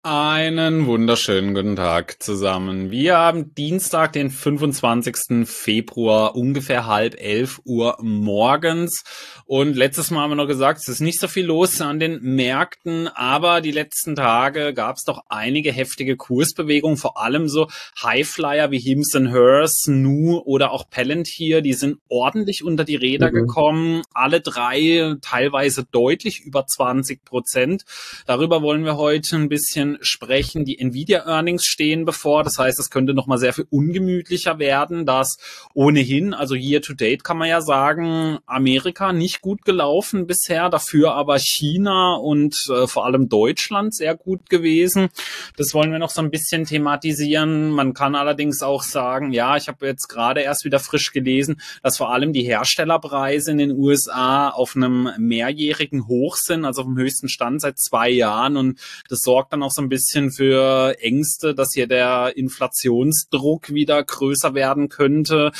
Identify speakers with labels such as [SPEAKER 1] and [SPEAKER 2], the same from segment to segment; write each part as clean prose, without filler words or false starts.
[SPEAKER 1] Einen wunderschönen guten Tag zusammen. Wir haben Dienstag, den 25. Februar, ungefähr 10:30 Uhr morgens. Und letztes Mal haben wir noch gesagt, es ist nicht so viel los an den Märkten, aber die letzten Tage gab es doch einige heftige Kursbewegungen, vor allem so Highflyer wie Hims & Hers, Nu oder auch Palantir, die sind ordentlich unter die Räder gekommen. Alle drei teilweise deutlich über 20%. Darüber wollen wir heute ein bisschen sprechen. Die Nvidia-Earnings stehen bevor. Das heißt, es könnte nochmal sehr viel ungemütlicher werden, dass ohnehin, also year to date kann man ja sagen, Amerika nicht gut gelaufen bisher, dafür aber China und vor allem Deutschland sehr gut gewesen. Das wollen wir noch so ein bisschen thematisieren. Man kann allerdings auch sagen, ja, ich habe jetzt gerade erst wieder frisch gelesen, dass vor allem die Herstellerpreise in den USA auf einem mehrjährigen Hoch sind, also auf dem höchsten Stand seit 2 Jahren, und das sorgt dann auch so ein bisschen für Ängste, dass hier der Inflationsdruck wieder größer werden könnte.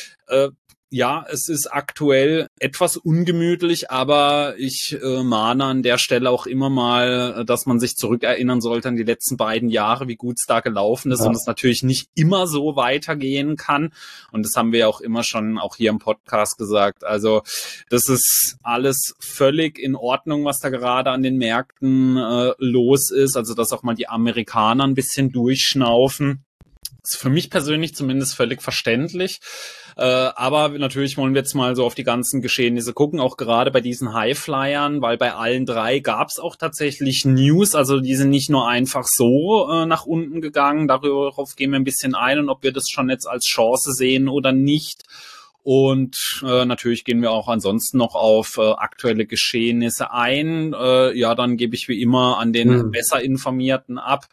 [SPEAKER 1] Ja, es ist aktuell etwas ungemütlich, aber ich mahne an der Stelle auch immer mal, dass man sich zurückerinnern sollte an die letzten beiden Jahre, wie gut es da gelaufen ist, und es natürlich nicht immer so weitergehen kann. Und das haben wir ja auch immer schon auch hier im Podcast gesagt. Also das ist alles völlig in Ordnung, was da gerade an den Märkten los ist. Also dass auch mal die Amerikaner ein bisschen durchschnaufen. Ist für mich persönlich zumindest völlig verständlich. Aber natürlich wollen wir jetzt mal so auf die ganzen Geschehnisse gucken, auch gerade bei diesen Highflyern, weil bei allen drei gab es auch tatsächlich News, also die sind nicht nur einfach so nach unten gegangen. Darauf gehen wir ein bisschen ein, und ob wir das schon jetzt als Chance sehen oder nicht. Und natürlich gehen wir auch ansonsten noch auf aktuelle Geschehnisse ein. Ja, dann gebe ich wie immer an den besser Informierten ab.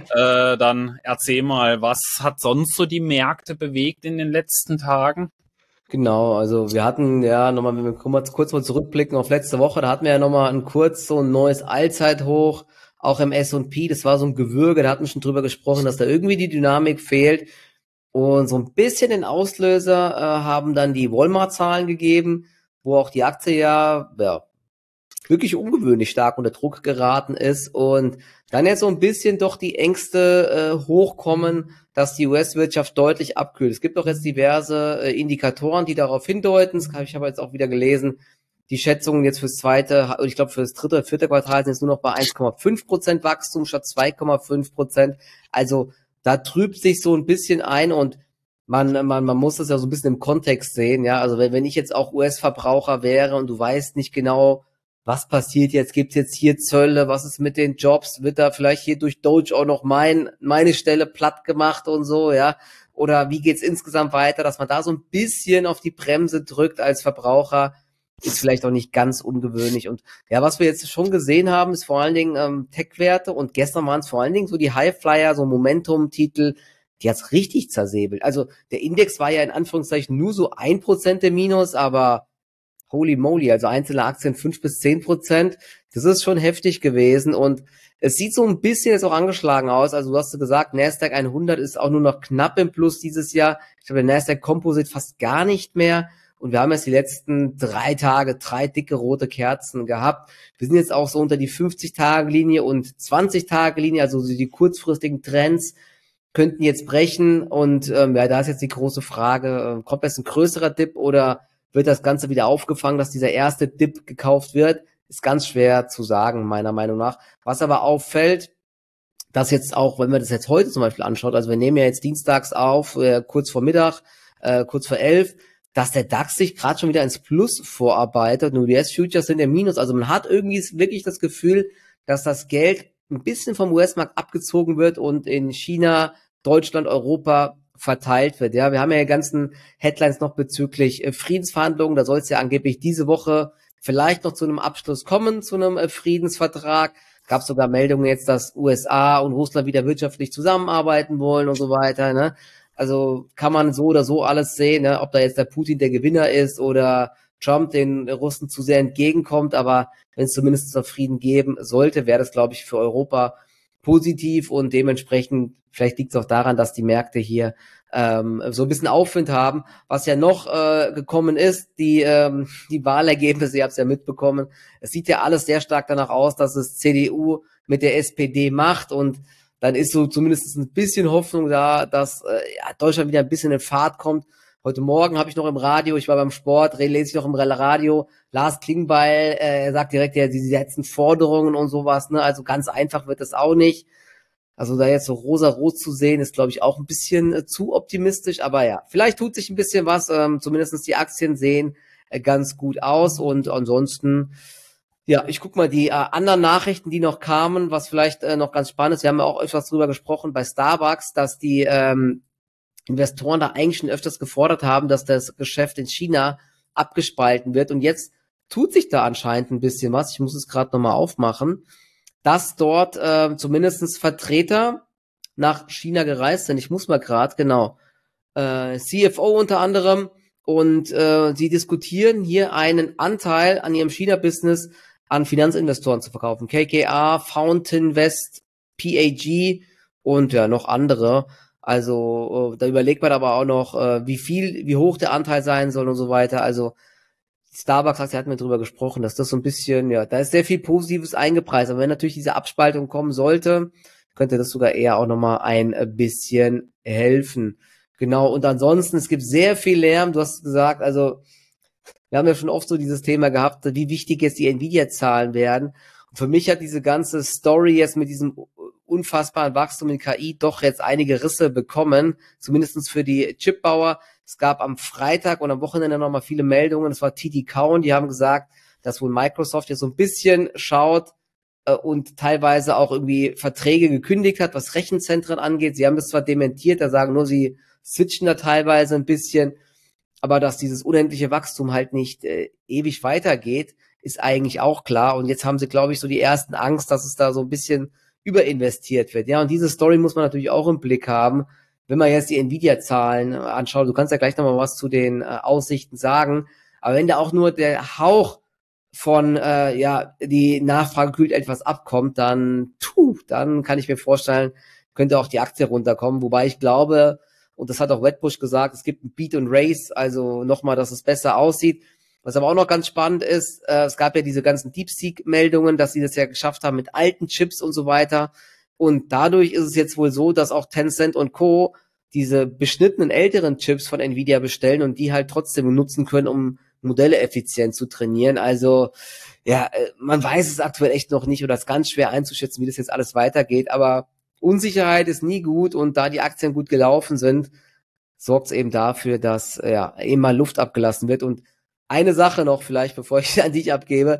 [SPEAKER 1] Dann erzähl mal, was hat sonst so die Märkte bewegt in den letzten Tagen?
[SPEAKER 2] Genau, also wir hatten ja nochmal, wenn wir kurz mal zurückblicken auf letzte Woche, da hatten wir ja nochmal so ein neues Allzeithoch, auch im S&P, das war so ein Gewürge, da hatten wir schon drüber gesprochen, dass da irgendwie die Dynamik fehlt. Und so ein bisschen den Auslöser haben dann die Walmart-Zahlen gegeben, wo auch die Aktie ja wirklich ungewöhnlich stark unter Druck geraten ist, und dann jetzt so ein bisschen doch die Ängste hochkommen, dass die US-Wirtschaft deutlich abkühlt. Es gibt auch jetzt diverse Indikatoren, die darauf hindeuten. Ich habe jetzt auch wieder gelesen, die Schätzungen jetzt fürs zweite, ich glaube fürs dritte, vierte Quartal sind jetzt nur noch bei 1,5% Wachstum statt 2,5%. Also da trübt sich so ein bisschen ein, und man muss das ja so ein bisschen im Kontext sehen, ja. Also wenn ich jetzt auch US-Verbraucher wäre und du weißt nicht genau, was passiert jetzt, gibt's jetzt hier Zölle, was ist mit den Jobs, wird da vielleicht hier durch Doge auch noch meine Stelle platt gemacht und so, ja. Oder wie geht's insgesamt weiter, dass man da so ein bisschen auf die Bremse drückt als Verbraucher, ist vielleicht auch nicht ganz ungewöhnlich. Und ja, was wir jetzt schon gesehen haben, ist vor allen Dingen Tech-Werte, und gestern waren es vor allen Dingen so die Highflyer, so Momentum-Titel, die hat's richtig zersäbelt. Also der Index war ja in Anführungszeichen nur so 1% im Minus, aber holy moly, also einzelne Aktien 5-10%, das ist schon heftig gewesen, und es sieht so ein bisschen jetzt auch angeschlagen aus. Also du hast gesagt, Nasdaq 100 ist auch nur noch knapp im Plus dieses Jahr. Ich glaube, der Nasdaq Composite fast gar nicht mehr. Und wir haben jetzt die letzten 3 Tage 3 dicke rote Kerzen gehabt. Wir sind jetzt auch so unter die 50-Tage-Linie und 20-Tage-Linie, also die kurzfristigen Trends könnten jetzt brechen. Und ja, da ist jetzt die große Frage, kommt jetzt ein größerer Dip oder wird das Ganze wieder aufgefangen, dass dieser erste Dip gekauft wird? Ist ganz schwer zu sagen, meiner Meinung nach. Was aber auffällt, dass jetzt auch, wenn man das jetzt heute zum Beispiel anschaut, also wir nehmen ja jetzt dienstags auf, kurz vor Mittag, kurz vor 11, dass der DAX sich gerade schon wieder ins Plus vorarbeitet und die US-Futures sind im Minus. Also man hat irgendwie wirklich das Gefühl, dass das Geld ein bisschen vom US-Markt abgezogen wird und in China, Deutschland, Europa verteilt wird. Ja, wir haben ja die ganzen Headlines noch bezüglich Friedensverhandlungen. Da soll es ja angeblich diese Woche vielleicht noch zu einem Abschluss kommen, zu einem Friedensvertrag. Gab sogar Meldungen jetzt, dass USA und Russland wieder wirtschaftlich zusammenarbeiten wollen und so weiter, ne? Also kann man so oder so alles sehen, ne? Ob da jetzt der Putin der Gewinner ist oder Trump den Russen zu sehr entgegenkommt, aber wenn es zumindest zur Frieden geben sollte, wäre das, glaube ich, für Europa positiv, und dementsprechend, vielleicht liegt es auch daran, dass die Märkte hier so ein bisschen Aufwind haben. Was ja noch gekommen ist, die Wahlergebnisse, ihr habt es ja mitbekommen, es sieht ja alles sehr stark danach aus, dass es CDU mit der SPD macht und dann ist so zumindest ein bisschen Hoffnung da, dass Deutschland wieder ein bisschen in Fahrt kommt. Heute Morgen habe ich noch im Radio, ich war beim Sport, lese ich noch im Radio, Lars Klingbeil sagt direkt, ja, die setzen Forderungen und sowas, ne? Also ganz einfach wird das auch nicht. Also da jetzt so rosa-rot zu sehen, ist, glaube ich, auch ein bisschen zu optimistisch. Aber ja, vielleicht tut sich ein bisschen was. Zumindest die Aktien sehen ganz gut aus. Und ansonsten, ja, ich guck mal die anderen Nachrichten, die noch kamen, was vielleicht noch ganz spannend ist. Wir haben ja auch öfters drüber gesprochen bei Starbucks, dass die Investoren da eigentlich schon öfters gefordert haben, dass das Geschäft in China abgespalten wird. Und jetzt tut sich da anscheinend ein bisschen was. Ich muss es gerade nochmal aufmachen, dass dort zumindest Vertreter nach China gereist sind. Ich muss mal gerade, genau, CFO unter anderem, und sie diskutieren hier einen Anteil an ihrem China-Business an Finanzinvestoren zu verkaufen. KKR, Fountain West, PAG und ja, noch andere. Also da überlegt man aber auch noch, wie hoch der Anteil sein soll und so weiter. Also Starbucks, hat hatten wir drüber gesprochen, dass das so ein bisschen, ja, da ist sehr viel Positives eingepreist. Aber wenn natürlich diese Abspaltung kommen sollte, könnte das sogar eher auch nochmal ein bisschen helfen. Genau, und ansonsten, es gibt sehr viel Lärm. Du hast gesagt, also wir haben ja schon oft so dieses Thema gehabt, wie wichtig jetzt die Nvidia-Zahlen werden. Und für mich hat diese ganze Story jetzt mit diesem unfassbaren Wachstum in KI doch jetzt einige Risse bekommen, zumindestens für die Chipbauer. Es gab am Freitag und am Wochenende nochmal viele Meldungen. Es war TD Cowen, die haben gesagt, dass wohl Microsoft jetzt so ein bisschen schaut und teilweise auch irgendwie Verträge gekündigt hat, was Rechenzentren angeht. Sie haben das zwar dementiert, da sagen nur, sie switchen da teilweise ein bisschen, aber dass dieses unendliche Wachstum halt nicht ewig weitergeht, ist eigentlich auch klar. Und jetzt haben sie, glaube ich, so die ersten Angst, dass es da so ein bisschen überinvestiert wird. Ja, und diese Story muss man natürlich auch im Blick haben, wenn man jetzt die Nvidia-Zahlen anschaut. Du kannst ja gleich nochmal was zu den Aussichten sagen, aber wenn da auch nur der Hauch von, die Nachfrage kühlt etwas abkommt, dann kann ich mir vorstellen, könnte auch die Aktie runterkommen, wobei ich glaube, und das hat auch Wedbush gesagt, es gibt ein Beat und Race, also nochmal, dass es besser aussieht. Was aber auch noch ganz spannend ist, es gab ja diese ganzen DeepSeek-Meldungen, dass sie das ja geschafft haben mit alten Chips und so weiter. Und dadurch ist es jetzt wohl so, dass auch Tencent und Co. diese beschnittenen älteren Chips von Nvidia bestellen und die halt trotzdem nutzen können, um Modelle effizient zu trainieren. Also ja, man weiß es aktuell echt noch nicht oder ist ganz schwer einzuschätzen, wie das jetzt alles weitergeht. Aber Unsicherheit ist nie gut und da die Aktien gut gelaufen sind, sorgt es eben dafür, dass eben mal Luft abgelassen wird. Und eine Sache noch vielleicht, bevor ich an dich abgebe,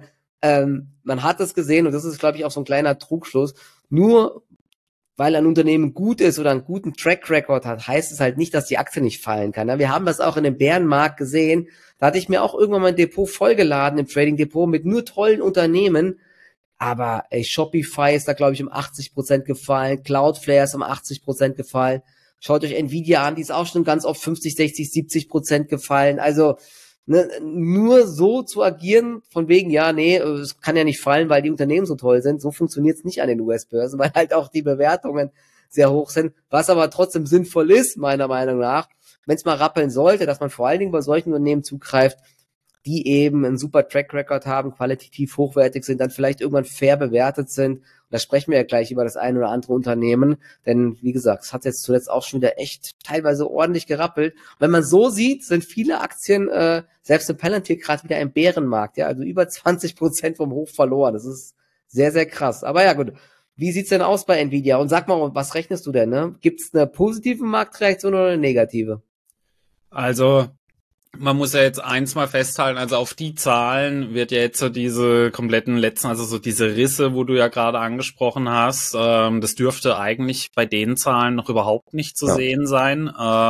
[SPEAKER 2] man hat es gesehen und das ist, glaube ich, auch so ein kleiner Trugschluss, nur weil ein Unternehmen gut ist oder einen guten Track Record hat, heißt es halt nicht, dass die Aktie nicht fallen kann. Wir haben das auch in dem Bärenmarkt gesehen, da hatte ich mir auch irgendwann mein Depot vollgeladen im Trading Depot mit nur tollen Unternehmen, aber Shopify ist da, glaube ich, um 80% gefallen, Cloudflare ist um 80% gefallen, schaut euch Nvidia an, die ist auch schon ganz oft 50, 60, 70% gefallen, also nur so zu agieren, von wegen, es kann ja nicht fallen, weil die Unternehmen so toll sind, so funktioniert es nicht an den US-Börsen, weil halt auch die Bewertungen sehr hoch sind, was aber trotzdem sinnvoll ist, meiner Meinung nach, wenn es mal rappeln sollte, dass man vor allen Dingen bei solchen Unternehmen zugreift, die eben einen super Track Record haben, qualitativ hochwertig sind, dann vielleicht irgendwann fair bewertet sind. Und da sprechen wir ja gleich über das ein oder andere Unternehmen, denn wie gesagt, es hat jetzt zuletzt auch schon wieder echt teilweise ordentlich gerappelt. Und wenn man so sieht, sind viele Aktien, selbst in Palantir gerade wieder im Bärenmarkt, ja, also über 20% vom Hoch verloren. Das ist sehr, sehr krass. Aber ja, gut. Wie sieht's denn aus bei Nvidia? Und sag mal, was rechnest du denn, ne? Gibt's eine positive Marktreaktion oder eine negative?
[SPEAKER 1] Also, man muss ja jetzt eins mal festhalten, also auf die Zahlen wird ja jetzt so diese kompletten letzten, also so diese Risse, wo du ja gerade angesprochen hast, das dürfte eigentlich bei den Zahlen noch überhaupt nicht zu sehen sein.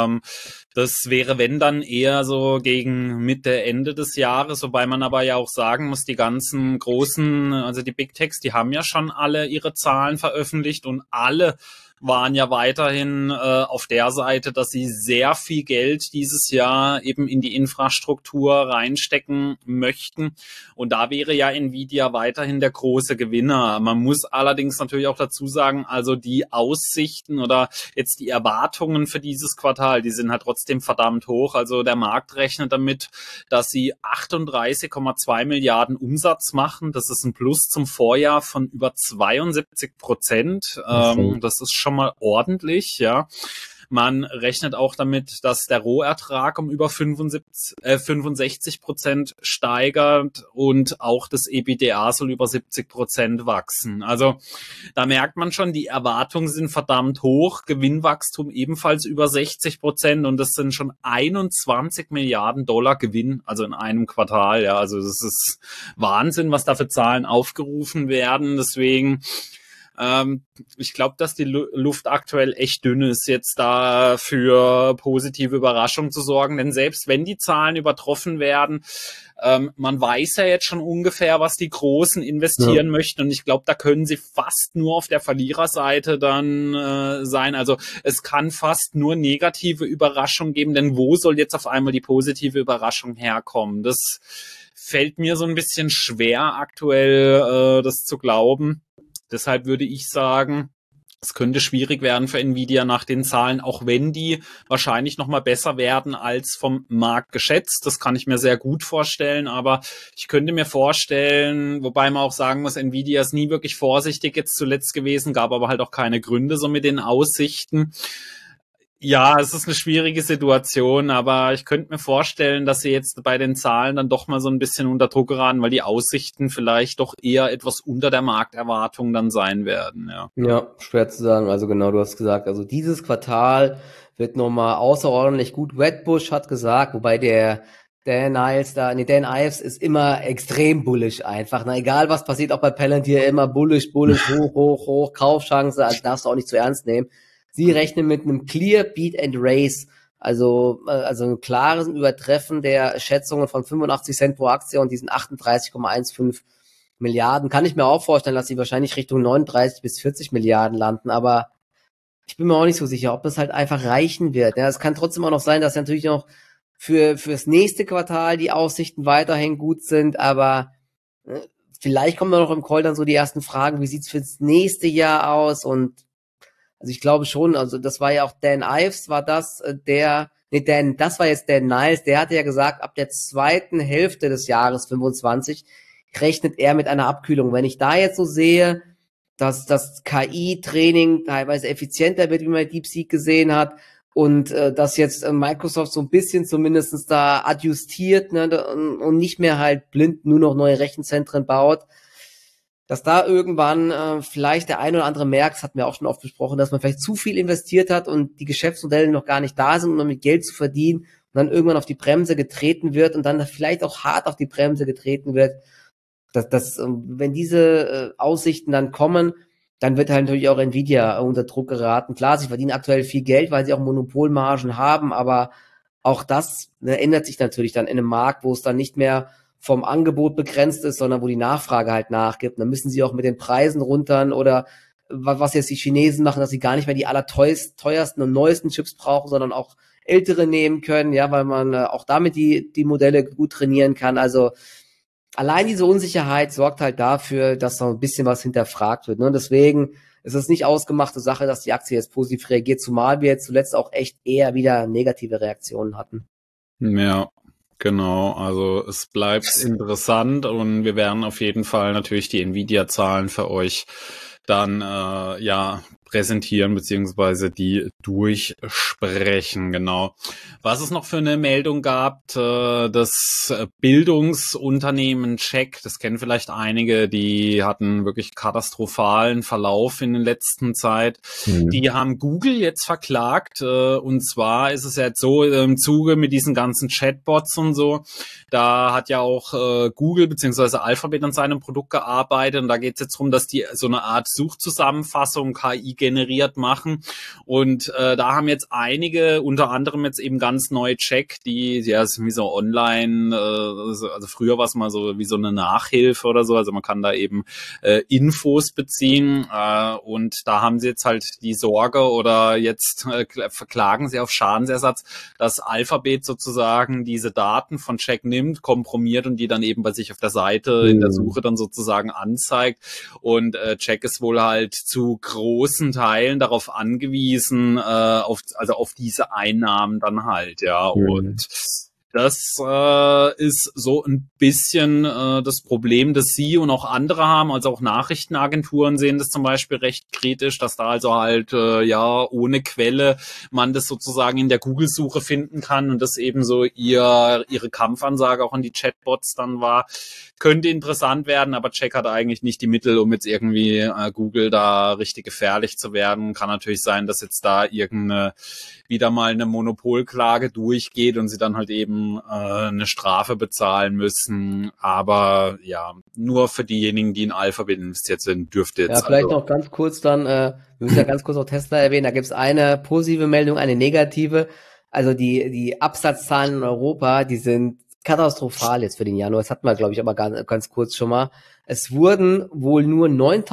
[SPEAKER 1] Das wäre, wenn dann, eher so gegen Mitte, Ende des Jahres, wobei man aber ja auch sagen muss, die ganzen großen, also die Big Techs, die haben ja schon alle ihre Zahlen veröffentlicht und alle waren ja weiterhin auf der Seite, dass sie sehr viel Geld dieses Jahr eben in die Infrastruktur reinstecken möchten. Und da wäre ja Nvidia weiterhin der große Gewinner. Man muss allerdings natürlich auch dazu sagen, also die Aussichten oder jetzt die Erwartungen für dieses Quartal, die sind halt trotzdem trotzdem verdammt hoch. Also der Markt rechnet damit, dass sie 38,2 Milliarden Umsatz machen. Das ist ein Plus zum Vorjahr von über 72%. Das ist schon mal ordentlich, ja. Man rechnet auch damit, dass der Rohertrag um über 65% steigert und auch das EBITDA soll über 70% wachsen. Also da merkt man schon, die Erwartungen sind verdammt hoch, Gewinnwachstum ebenfalls über 60% und das sind schon 21 Milliarden Dollar Gewinn, also in einem Quartal. Ja, also das ist Wahnsinn, was da für Zahlen aufgerufen werden. Deswegen ich glaube, dass die Luft aktuell echt dünn ist, jetzt da für positive Überraschungen zu sorgen. Denn selbst wenn die Zahlen übertroffen werden, man weiß ja jetzt schon ungefähr, was die Großen investieren möchten. Und ich glaube, da können sie fast nur auf der Verliererseite dann sein. Also es kann fast nur negative Überraschungen geben. Denn wo soll jetzt auf einmal die positive Überraschung herkommen? Das fällt mir so ein bisschen schwer aktuell, das zu glauben. Deshalb würde ich sagen, es könnte schwierig werden für Nvidia nach den Zahlen, auch wenn die wahrscheinlich noch mal besser werden als vom Markt geschätzt. Das kann ich mir sehr gut vorstellen, aber ich könnte mir vorstellen, wobei man auch sagen muss, Nvidia ist nie wirklich vorsichtig jetzt zuletzt gewesen, gab aber halt auch keine Gründe so mit den Aussichten. Ja, es ist eine schwierige Situation, aber ich könnte mir vorstellen, dass sie jetzt bei den Zahlen dann doch mal so ein bisschen unter Druck geraten, weil die Aussichten vielleicht doch eher etwas unter der Markterwartung dann sein werden, ja.
[SPEAKER 2] Ja, schwer zu sagen. Also genau, du hast gesagt, also dieses Quartal wird nochmal außerordentlich gut. Wedbush hat gesagt, wobei Dan Ives ist immer extrem bullish einfach. Na, egal was passiert, auch bei Palantir immer bullish, hoch, Kaufchance, also darfst du auch nicht zu ernst nehmen. Sie rechnen mit einem Clear Beat and Raise, also ein klares Übertreffen der Schätzungen von 85 Cent pro Aktie und diesen 38,15 Milliarden. Kann ich mir auch vorstellen, dass sie wahrscheinlich Richtung 39 bis 40 Milliarden landen, aber ich bin mir auch nicht so sicher, ob das halt einfach reichen wird. Ja, es kann trotzdem auch noch sein, dass natürlich noch fürs nächste Quartal die Aussichten weiterhin gut sind, aber vielleicht kommen da noch im Call dann so die ersten Fragen, wie sieht's fürs nächste Jahr aus? Und also ich glaube schon, also das war ja auch Dan Ives, das war jetzt Dan Niles, der hatte ja gesagt, ab der zweiten Hälfte des Jahres 25 rechnet er mit einer Abkühlung. Wenn ich da jetzt so sehe, dass das KI-Training teilweise effizienter wird, wie man DeepSeek gesehen hat, und dass jetzt Microsoft so ein bisschen zumindest da adjustiert, ne, und nicht mehr halt blind nur noch neue Rechenzentren baut, dass da irgendwann vielleicht der ein oder andere merkt, das hatten wir auch schon oft besprochen, dass man vielleicht zu viel investiert hat und die Geschäftsmodelle noch gar nicht da sind, um damit Geld zu verdienen und dann irgendwann auf die Bremse getreten wird und dann vielleicht auch hart auf die Bremse getreten wird. Wenn diese Aussichten dann kommen, dann wird halt natürlich auch Nvidia unter Druck geraten. Klar, sie verdienen aktuell viel Geld, weil sie auch Monopolmargen haben, aber auch das ändert sich natürlich dann in einem Markt, wo es dann nicht mehr vom Angebot begrenzt ist, sondern wo die Nachfrage halt nachgibt. Dann müssen sie auch mit den Preisen runtern oder was jetzt die Chinesen machen, dass sie gar nicht mehr die allerteuersten und neuesten Chips brauchen, sondern auch ältere nehmen können, ja, weil man auch damit die Modelle gut trainieren kann. Also allein diese Unsicherheit sorgt halt dafür, dass noch ein bisschen was hinterfragt wird. Ne? Deswegen ist es nicht ausgemachte Sache, dass die Aktie jetzt positiv reagiert, zumal wir jetzt zuletzt auch echt eher wieder negative Reaktionen hatten.
[SPEAKER 1] Ja. Genau, also es bleibt interessant und wir werden auf jeden Fall natürlich die Nvidia-Zahlen für euch dann präsentieren beziehungsweise die durchsprechen, genau. Was es noch für eine Meldung gab, das Bildungsunternehmen Chegg, das kennen vielleicht einige, die hatten wirklich katastrophalen Verlauf in der letzten Zeit. Die haben Google jetzt verklagt und zwar ist es ja jetzt so im Zuge mit diesen ganzen Chatbots und so, da hat ja auch Google beziehungsweise Alphabet an seinem Produkt gearbeitet und da geht es jetzt darum, dass die so eine Art Suchzusammenfassung KI generiert machen und da haben jetzt einige, unter anderem jetzt eben ganz neue Chegg, die ja ist wie so online, also früher war es mal so wie so eine Nachhilfe oder so, also man kann da eben Infos beziehen und da haben sie jetzt halt die Sorge oder jetzt verklagen sie auf Schadensersatz, dass Alphabet sozusagen diese Daten von Chegg nimmt, komprimiert und die dann eben bei sich auf der Seite in der Suche dann sozusagen anzeigt und Chegg ist wohl halt zu großen Teilen darauf angewiesen, auf diese Einnahmen dann halt, ja. Und das ist so ein bisschen das Problem, das Sie und auch andere haben. Also auch Nachrichtenagenturen sehen das zum Beispiel recht kritisch, dass da also halt ohne Quelle man das sozusagen in der Google-Suche finden kann und das eben so ihre Kampfansage auch an die Chatbots dann war. Könnte interessant werden, aber Check hat eigentlich nicht die Mittel, um jetzt irgendwie Google da richtig gefährlich zu werden. Kann natürlich sein, dass jetzt da wieder mal eine Monopolklage durchgeht und sie dann halt eben eine Strafe bezahlen müssen. Aber ja, nur für diejenigen, die in Alphabet investiert sind, dürfte jetzt.
[SPEAKER 2] Ja, vielleicht noch ganz kurz dann, wir müssen ja ganz kurz auch Tesla erwähnen, da gibt es eine positive Meldung, eine negative. Also die Absatzzahlen in Europa, die sind katastrophal jetzt für den Januar. Das hatten wir, glaube ich, aber ganz kurz schon mal. Es wurden wohl nur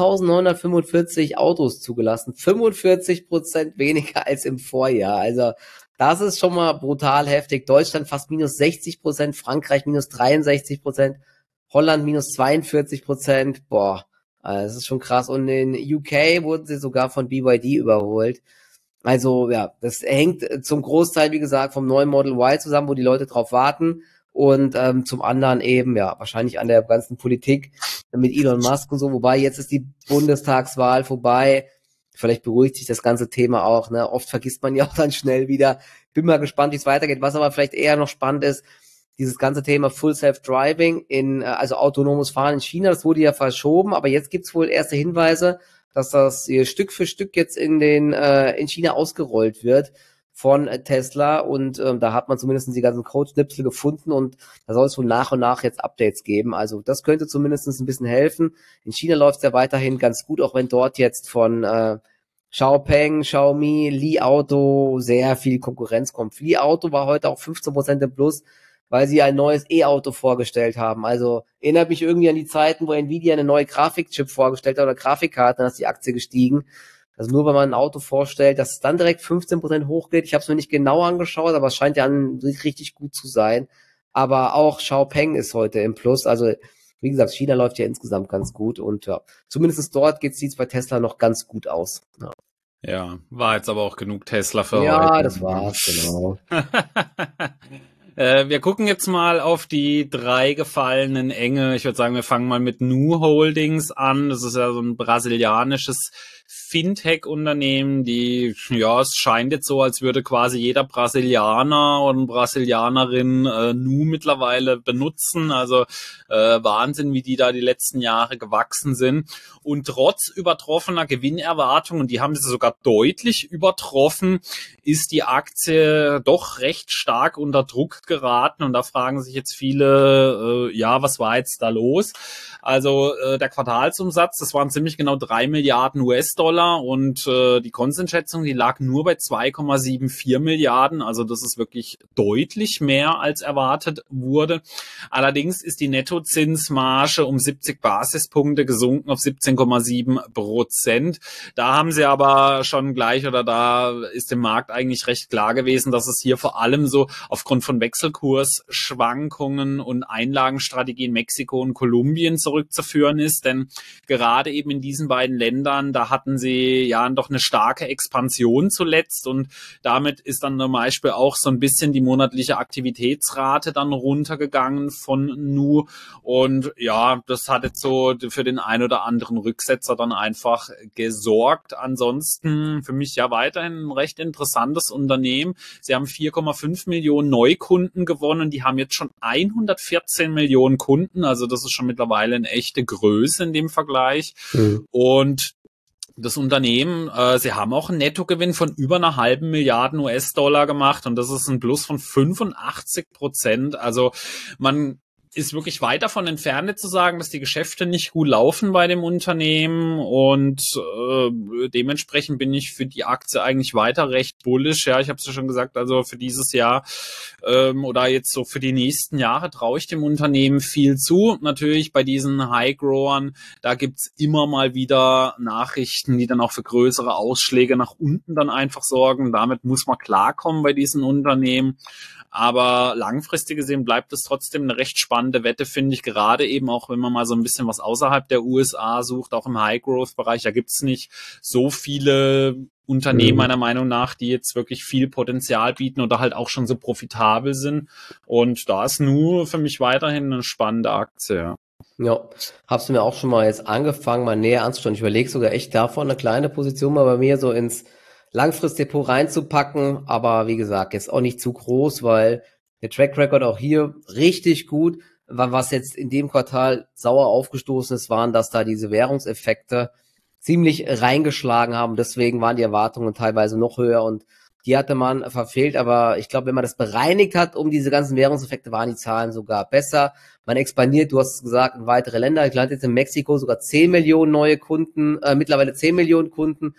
[SPEAKER 2] 9.945 Autos zugelassen, 45% weniger als im Vorjahr. Also das ist schon mal brutal heftig. Deutschland fast minus 60%, Frankreich minus 63%, Holland minus 42%. Boah, das ist schon krass. Und in UK wurden sie sogar von BYD überholt. Also ja, das hängt zum Großteil, wie gesagt, vom neuen Model Y zusammen, wo die Leute drauf warten. Und zum anderen eben, ja, wahrscheinlich an der ganzen Politik mit Elon Musk und so. Wobei, jetzt ist die Bundestagswahl vorbei. Vielleicht beruhigt sich das ganze Thema auch. Ne? Oft vergisst man ja auch dann schnell wieder. Bin mal gespannt, wie es weitergeht. Was aber vielleicht eher noch spannend ist, dieses ganze Thema Full Self-Driving, also autonomes Fahren in China, das wurde ja verschoben. Aber jetzt gibt's wohl erste Hinweise, dass das Stück für Stück jetzt in China ausgerollt wird von Tesla und da hat man zumindest die ganzen Code-Schnipsel gefunden und da soll es wohl nach und nach jetzt Updates geben. Also das könnte zumindest ein bisschen helfen. In China läuft es ja weiterhin ganz gut, auch wenn dort jetzt von Xiaopeng, Xiaomi, Li Auto sehr viel Konkurrenz kommt. Li Auto war heute auch 15% im Plus, weil sie ein neues E-Auto vorgestellt haben. Also erinnert mich irgendwie an die Zeiten, wo Nvidia eine neue Grafikchip vorgestellt hat oder Grafikkarte, dann ist die Aktie gestiegen. Also nur, wenn man ein Auto vorstellt, dass es dann direkt 15% hochgeht. Ich habe es mir nicht genau angeschaut, aber es scheint ja richtig gut zu sein. Aber auch Xiaopeng ist heute im Plus. Also wie gesagt, China läuft ja insgesamt ganz gut. Und ja, zumindest dort sieht es bei Tesla noch ganz gut aus.
[SPEAKER 1] Ja, war jetzt aber auch genug Tesla für heute.
[SPEAKER 2] Ja, das war's, genau.
[SPEAKER 1] Wir gucken jetzt mal auf die 3 gefallenen Enge. Ich würde sagen, wir fangen mal mit Nu Holdings an. Das ist ja so ein brasilianisches Fintech-Unternehmen, es scheint jetzt so, als würde quasi jeder Brasilianer und Brasilianerin Nu mittlerweile benutzen. Also Wahnsinn, wie die da die letzten Jahre gewachsen sind. Und trotz übertroffener Gewinnerwartungen, und die haben sie sogar deutlich übertroffen, ist die Aktie doch recht stark unter Druck geraten. Und da fragen sich jetzt viele, was war jetzt da los? Also der Quartalsumsatz, das waren ziemlich genau 3 Milliarden US-Dollar und die Konsenschätzung, die lag nur bei 2,74 Milliarden. Also das ist wirklich deutlich mehr als erwartet wurde. Allerdings ist die Nettozinsmarge um 70 Basispunkte gesunken auf 17,7%. Da haben sie aber schon gleich, oder da ist dem Markt eigentlich recht klar gewesen, dass es hier vor allem so aufgrund von Wechselkursschwankungen und Einlagenstrategie in Mexiko und Kolumbien zurückzuführen ist, denn gerade eben in diesen beiden Ländern, da hatten sie ja doch eine starke Expansion zuletzt und damit ist dann zum Beispiel auch so ein bisschen die monatliche Aktivitätsrate dann runtergegangen von Nu und ja, das hat jetzt so für den ein oder anderen Rücksetzer dann einfach gesorgt. Ansonsten für mich ja weiterhin ein recht interessantes Unternehmen. Sie haben 4,5 Millionen Neukunden gewonnen, die haben jetzt schon 114 Millionen Kunden, also das ist schon mittlerweile eine echte Größe in dem Vergleich. Und das Unternehmen, sie haben auch einen Nettogewinn von über 0,5 Milliarden US-Dollar gemacht und das ist ein Plus von 85%. Also man ist wirklich weit davon entfernt zu sagen, dass die Geschäfte nicht gut laufen bei dem Unternehmen und dementsprechend bin ich für die Aktie eigentlich weiter recht bullish. Ja, ich habe es ja schon gesagt, also für dieses Jahr oder jetzt so für die nächsten Jahre traue ich dem Unternehmen viel zu. Natürlich bei diesen High-Growern, da gibt's immer mal wieder Nachrichten, die dann auch für größere Ausschläge nach unten dann einfach sorgen. Damit muss man klarkommen bei diesen Unternehmen. Aber langfristig gesehen bleibt es trotzdem eine recht spannende spannende Wette, finde ich, gerade eben auch, wenn man mal so ein bisschen was außerhalb der USA sucht, auch im High-Growth-Bereich, da gibt's nicht so viele Unternehmen meiner Meinung nach, die jetzt wirklich viel Potenzial bieten oder halt auch schon so profitabel sind. Und da ist nur für mich weiterhin eine spannende Aktie. Ja.
[SPEAKER 2] Ja, hab's mir auch schon mal jetzt angefangen, mal näher anzuschauen. Ich überlege sogar echt davon, eine kleine Position mal bei mir so ins Langfristdepot reinzupacken. Aber wie gesagt, jetzt auch nicht zu groß, weil der Track Record auch hier richtig gut. Was jetzt in dem Quartal sauer aufgestoßen ist, waren, dass da diese Währungseffekte ziemlich reingeschlagen haben. Deswegen waren die Erwartungen teilweise noch höher und die hatte man verfehlt. Aber ich glaube, wenn man das bereinigt hat um diese ganzen Währungseffekte, waren die Zahlen sogar besser. Man expandiert, du hast es gesagt, in weitere Länder. Ich glaube jetzt in Mexiko sogar 10 Millionen neue Kunden, mittlerweile 10 Millionen Kunden,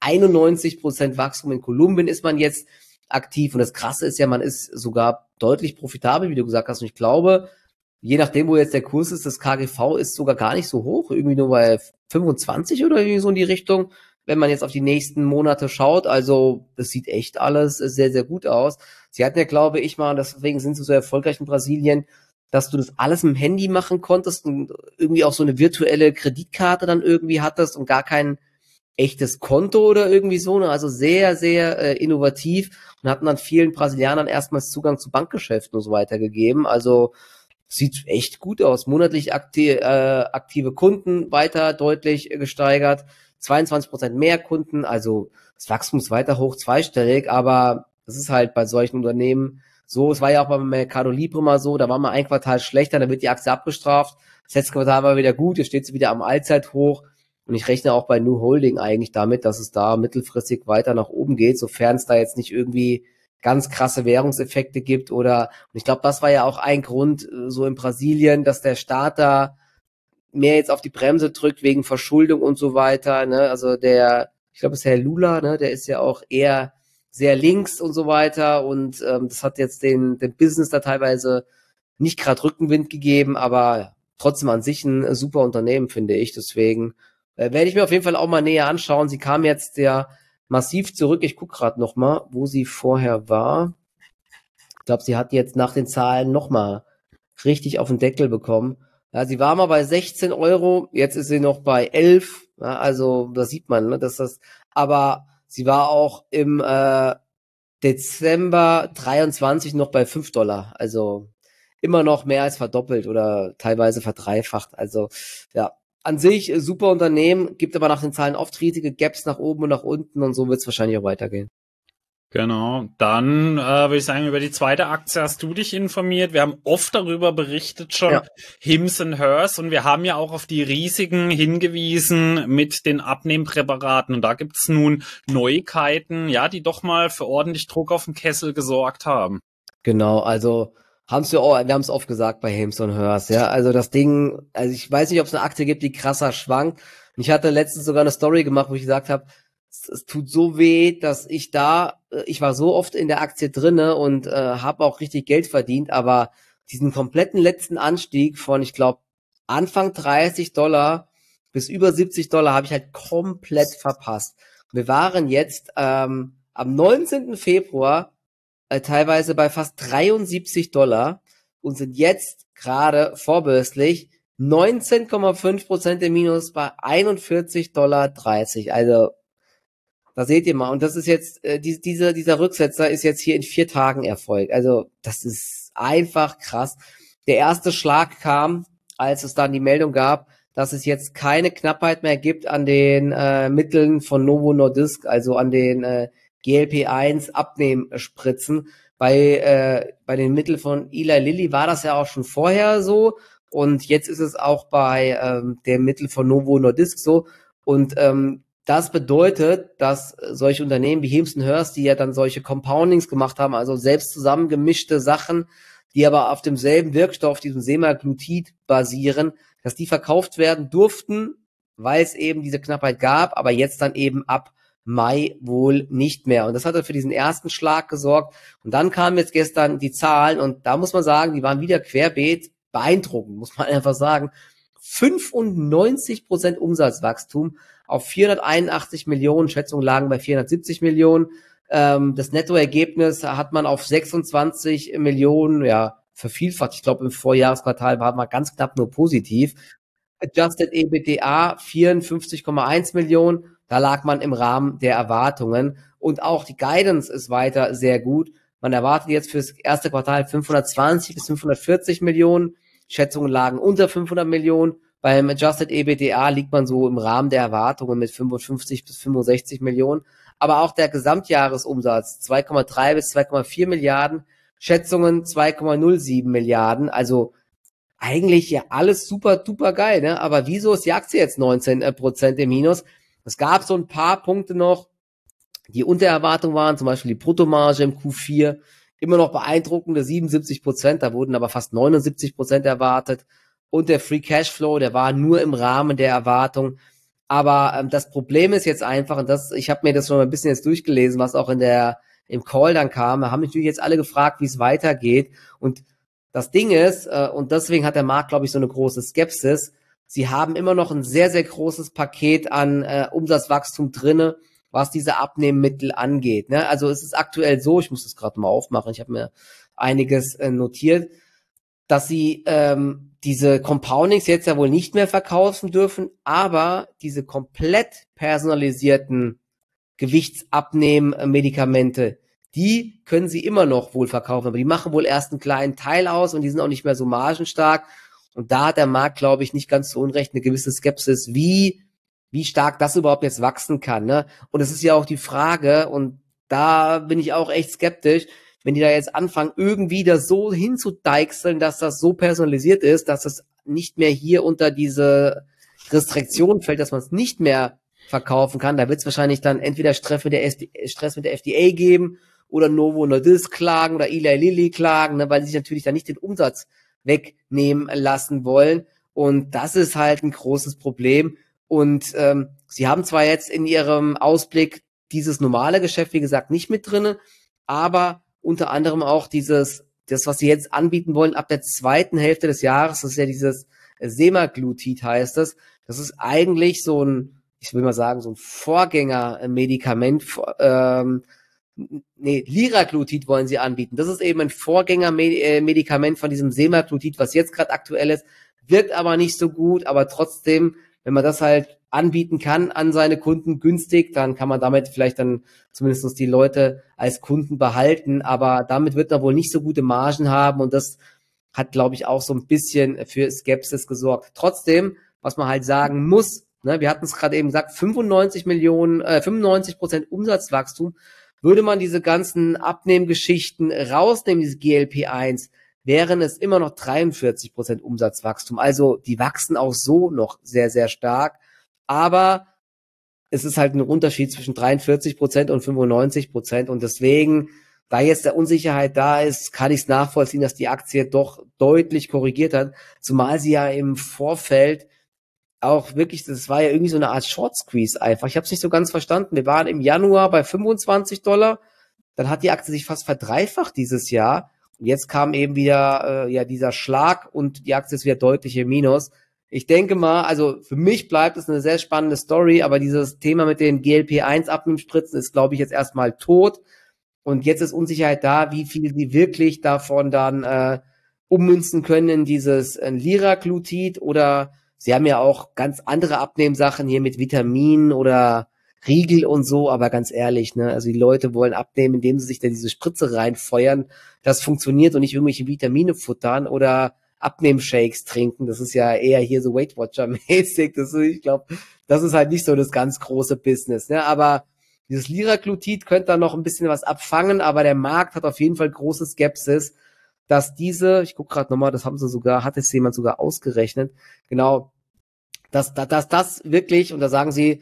[SPEAKER 2] 91% Wachstum. In Kolumbien ist man jetzt aktiv. Und das Krasse ist ja, man ist sogar deutlich profitabel, wie du gesagt hast. Und ich glaube, je nachdem, wo jetzt der Kurs ist, das KGV ist sogar gar nicht so hoch, irgendwie nur bei 25 oder irgendwie so in die Richtung, wenn man jetzt auf die nächsten Monate schaut. Also das sieht echt alles sehr, sehr gut aus. Sie hatten ja, glaube ich mal, deswegen sind sie so erfolgreich in Brasilien, dass du das alles mit dem Handy machen konntest und irgendwie auch so eine virtuelle Kreditkarte dann irgendwie hattest und gar kein echtes Konto oder irgendwie so. Also sehr, sehr innovativ und hatten dann vielen Brasilianern erstmals Zugang zu Bankgeschäften und so weiter gegeben. Also sieht echt gut aus. Monatlich aktive Kunden weiter deutlich gesteigert. 22% mehr Kunden. Also das Wachstum ist weiter hoch zweistellig. Aber das ist halt bei solchen Unternehmen so. Es war ja auch bei Mercado Libre mal so. Da war mal ein Quartal schlechter, dann wird die Aktie abgestraft. Das letzte Quartal war wieder gut. Jetzt steht sie wieder am Allzeithoch. Und ich rechne auch bei New Holding eigentlich damit, dass es da mittelfristig weiter nach oben geht, sofern es da jetzt nicht irgendwie ganz krasse Währungseffekte gibt oder, und ich glaube, das war ja auch ein Grund so in Brasilien, dass der Staat da mehr jetzt auf die Bremse drückt wegen Verschuldung und so weiter, ne? Also ich glaube, es ist Herr Lula, ne? Der ist ja auch eher sehr links und so weiter und das hat jetzt den Business da teilweise nicht gerade Rückenwind gegeben, aber trotzdem an sich ein super Unternehmen, finde ich. Deswegen werde ich mir auf jeden Fall auch mal näher anschauen. Sie kam jetzt ja massiv zurück. Ich gucke gerade noch mal, wo sie vorher war. Ich glaube, sie hat jetzt nach den Zahlen noch mal richtig auf den Deckel bekommen. Ja, sie war mal bei 16 Euro, jetzt ist sie noch bei 11. Ja, also da sieht man, ne, dass das. Aber sie war auch im Dezember 23 noch bei 5 Dollar. Also immer noch mehr als verdoppelt oder teilweise verdreifacht. Also ja, an sich super Unternehmen, gibt aber nach den Zahlen oft riesige Gaps nach oben und nach unten und so wird es wahrscheinlich auch weitergehen.
[SPEAKER 1] Genau, dann würde ich sagen, über die zweite Aktie hast du dich informiert. Wir haben oft darüber berichtet schon, ja. Hims & Hers, und wir haben ja auch auf die Risiken hingewiesen mit den Abnehmpräparaten. Und da gibt's nun Neuigkeiten, ja, die doch mal für ordentlich Druck auf den Kessel gesorgt haben.
[SPEAKER 2] Genau, also wir haben es oft gesagt bei Hims & Hers, ja, also das Ding, also ich weiß nicht, ob es eine Aktie gibt, die krasser schwankt. Und ich hatte letztens sogar eine Story gemacht, wo ich gesagt habe, es tut so weh, dass ich war so oft in der Aktie drinne und habe auch richtig Geld verdient, aber diesen kompletten letzten Anstieg von, ich glaube, Anfang 30 Dollar bis über 70 Dollar habe ich halt komplett verpasst. Wir waren jetzt am 19. Februar teilweise bei fast 73 Dollar und sind jetzt gerade vorbörslich 19,5% im Minus bei 41,30 Dollar. Also da seht ihr mal, und das ist jetzt, dieser Rücksetzer ist jetzt hier in 4 Tagen erfolgt. Also das ist einfach krass. Der erste Schlag kam, als es dann die Meldung gab, dass es jetzt keine Knappheit mehr gibt an den Mitteln von Novo Nordisk, also an den GLP-1 Abnehmspritzen. Bei den Mitteln von Eli Lilly war das ja auch schon vorher so, und jetzt ist es auch bei der Mittel von Novo Nordisk so. Und das bedeutet, dass solche Unternehmen wie Hims & Hers, die ja dann solche Compoundings gemacht haben, also selbst zusammengemischte Sachen, die aber auf demselben Wirkstoff, diesem Semaglutid, basieren, dass die verkauft werden durften, weil es eben diese Knappheit gab, aber jetzt dann eben ab Mai wohl nicht mehr. Und das hat dann für diesen ersten Schlag gesorgt. Und dann kamen jetzt gestern die Zahlen, und da muss man sagen, die waren wieder querbeet beeindruckend, muss man einfach sagen. 95% Umsatzwachstum auf 481 Millionen, Schätzungen lagen bei 470 Millionen. Das Nettoergebnis hat man auf 26 Millionen, ja, vervielfacht. Ich glaube, im Vorjahresquartal war mal ganz knapp nur positiv. Adjusted EBITDA 54,1 Millionen. Da lag man im Rahmen der Erwartungen. Und auch die Guidance ist weiter sehr gut. Man erwartet jetzt fürs erste Quartal 520 bis 540 Millionen. Schätzungen lagen unter 500 Millionen. Beim Adjusted EBITDA liegt man so im Rahmen der Erwartungen mit 55 bis 65 Millionen. Aber auch der Gesamtjahresumsatz 2,3 bis 2,4 Milliarden. Schätzungen 2,07 Milliarden. Also eigentlich ja alles super duper geil, ne? Aber wieso ist die Aktie jetzt 19% im Minus? Es gab so ein paar Punkte noch, die unter Erwartung waren, zum Beispiel die Bruttomarge im Q4, immer noch beeindruckende 77%, da wurden aber fast 79% erwartet. Und der Free Cashflow, der war nur im Rahmen der Erwartung. Aber das Problem ist jetzt einfach, und ich habe mir das schon ein bisschen jetzt durchgelesen, was auch im Call dann kam, da haben mich natürlich jetzt alle gefragt, wie es weitergeht. Und das Ding ist, und deswegen hat der Markt, glaube ich, so eine große Skepsis, sie haben immer noch ein sehr, sehr großes Paket an Umsatzwachstum drinne, was diese Abnehmmittel angeht. Ne? Also es ist aktuell so, ich muss das gerade mal aufmachen, ich habe mir einiges notiert, dass sie diese Compoundings jetzt ja wohl nicht mehr verkaufen dürfen, aber diese komplett personalisierten Gewichtsabnehmen-Medikamente, die können sie immer noch wohl verkaufen, aber die machen wohl erst einen kleinen Teil aus und die sind auch nicht mehr so margenstark. Und da hat der Markt, glaube ich, nicht ganz zu Unrecht eine gewisse Skepsis, wie stark das überhaupt jetzt wachsen kann. Ne? Und es ist ja auch die Frage, und da bin ich auch echt skeptisch, wenn die da jetzt anfangen, irgendwie das so hinzudeichseln, dass das so personalisiert ist, dass es nicht mehr hier unter diese Restriktion fällt, dass man es nicht mehr verkaufen kann. Da wird es wahrscheinlich dann entweder Stress mit der FDA geben oder Novo Nordisk klagen oder Eli Lilly klagen, ne, weil sie sich natürlich dann nicht den Umsatz wegnehmen lassen wollen. Und das ist halt ein großes Problem. Und sie haben zwar jetzt in ihrem Ausblick dieses normale Geschäft, wie gesagt, nicht mit drinne, aber unter anderem auch das, was sie jetzt anbieten wollen, ab der zweiten Hälfte des Jahres, das ist ja dieses Semaglutid heißt das. Das ist eigentlich so ein, ich will mal sagen, so ein Vorgängermedikament, Liraglutid wollen sie anbieten. Das ist eben ein Vorgängermedikament von diesem Semaglutid, was jetzt gerade aktuell ist, wirkt aber nicht so gut, aber trotzdem, wenn man das halt anbieten kann an seine Kunden günstig, dann kann man damit vielleicht dann zumindest die Leute als Kunden behalten, aber damit wird man wohl nicht so gute Margen haben und das hat, glaube ich, auch so ein bisschen für Skepsis gesorgt. Trotzdem, was man halt sagen muss, ne, wir hatten es gerade eben gesagt, 95% Umsatzwachstum, würde man diese ganzen Abnehmgeschichten rausnehmen, dieses GLP-1, wären es immer noch 43% Umsatzwachstum. Also die wachsen auch so noch sehr, sehr stark. Aber es ist halt ein Unterschied zwischen 43% und 95%. Und deswegen, da jetzt der Unsicherheit da ist, kann ich es nachvollziehen, dass die Aktie doch deutlich korrigiert hat. Zumal sie ja im Vorfeld auch wirklich, das war ja irgendwie so eine Art Short Squeeze einfach. Ich habe es nicht so ganz verstanden. Wir waren im Januar bei $25. Dann hat die Aktie sich fast verdreifacht dieses Jahr. Und jetzt kam eben wieder dieser Schlag und die Aktie ist wieder deutlich im Minus. Ich denke mal, also für mich bleibt es eine sehr spannende Story, aber dieses Thema mit den GLP-1-Abnehmspritzen ist, glaube ich, jetzt erstmal tot. Und jetzt ist Unsicherheit da, wie viel sie wirklich davon dann ummünzen können in dieses Liraglutid oder sie haben ja auch ganz andere Abnehmsachen hier mit Vitaminen oder Riegel und so, aber ganz ehrlich, ne, also die Leute wollen abnehmen, indem sie sich da diese Spritze reinfeuern. Das funktioniert und nicht irgendwelche Vitamine futtern oder Abnehmshakes trinken. Das ist ja eher hier so Weight Watcher mäßig. Ich glaube, das ist halt nicht so das ganz große Business, ne, aber dieses Liraglutid könnte da noch ein bisschen was abfangen, aber der Markt hat auf jeden Fall große Skepsis, dass ich gucke gerade nochmal, hat es jemand sogar ausgerechnet, genau, dass das wirklich, und da sagen sie,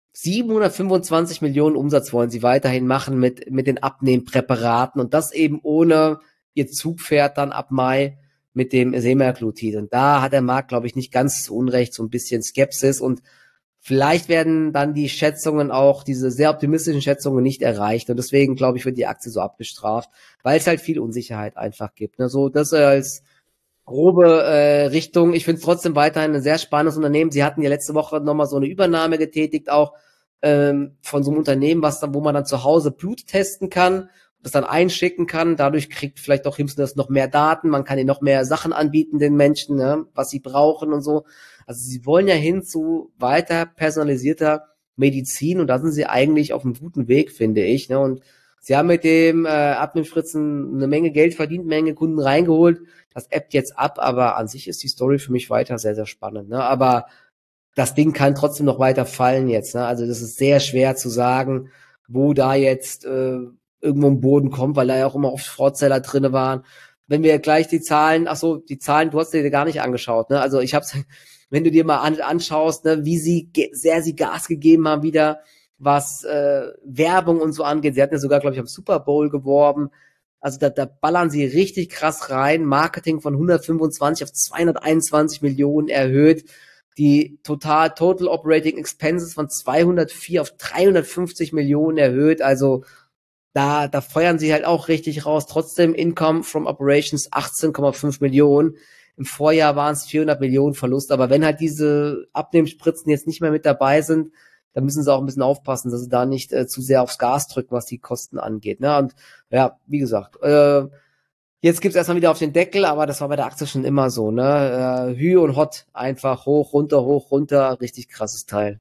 [SPEAKER 2] 725 Millionen Umsatz wollen sie weiterhin machen mit den Abnehmpräparaten und das eben ohne ihr Zugpferd dann ab Mai mit dem Semaglutid. Und da hat der Markt, glaube ich, nicht ganz zu Unrecht so ein bisschen Skepsis und vielleicht werden dann die Schätzungen auch, diese sehr optimistischen Schätzungen nicht erreicht. Und deswegen, glaube ich, wird die Aktie so abgestraft, weil es halt viel Unsicherheit einfach gibt. Ne? So, das als grobe Richtung. Ich finde es trotzdem weiterhin ein sehr spannendes Unternehmen. Sie hatten ja letzte Woche nochmal so eine Übernahme getätigt, auch von so einem Unternehmen, wo man dann zu Hause Blut testen kann. das dann einschicken kann. Dadurch kriegt vielleicht auch Hims das noch mehr Daten. Man kann ihnen noch mehr Sachen anbieten, den Menschen, ne, was sie brauchen und so. Also sie wollen ja hin zu weiter personalisierter Medizin und da sind sie eigentlich auf einem guten Weg, finde ich. Ne? Und sie haben mit dem Abnehmspritzen eine Menge Geld verdient, eine Menge Kunden reingeholt. Das ebbt jetzt ab, aber an sich ist die Story für mich weiter sehr, sehr spannend. Ne? Aber das Ding kann trotzdem noch weiter fallen jetzt. Ne? Also das ist sehr schwer zu sagen, wo da jetzt irgendwo ein Boden kommt, weil da ja auch immer oft Shortseller drinne waren. Wenn wir gleich die Zahlen, die Zahlen, du hast dir gar nicht angeschaut. Ne? Also ich hab's, wenn du dir mal anschaust, ne, wie sehr sie Gas gegeben haben wieder, was Werbung und so angeht. Sie hatten ja sogar, glaube ich, am Super Bowl geworben. Also da ballern sie richtig krass rein. Marketing von 125 auf 221 Millionen erhöht. Die Total Operating Expenses von 204 auf 350 Millionen erhöht. Also da feuern sie halt auch richtig raus. Trotzdem Income from Operations 18,5 Millionen. Im Vorjahr waren es 400 Millionen Verlust. Aber wenn halt diese Abnehmspritzen jetzt nicht mehr mit dabei sind, dann müssen sie auch ein bisschen aufpassen, dass sie da nicht zu sehr aufs Gas drücken, was die Kosten angeht. Ne? Und ja, wie gesagt, jetzt gibt's erstmal wieder auf den Deckel, aber das war bei der Aktie schon immer so. Ne? Hü und Hot, einfach hoch, runter, richtig krasses Teil.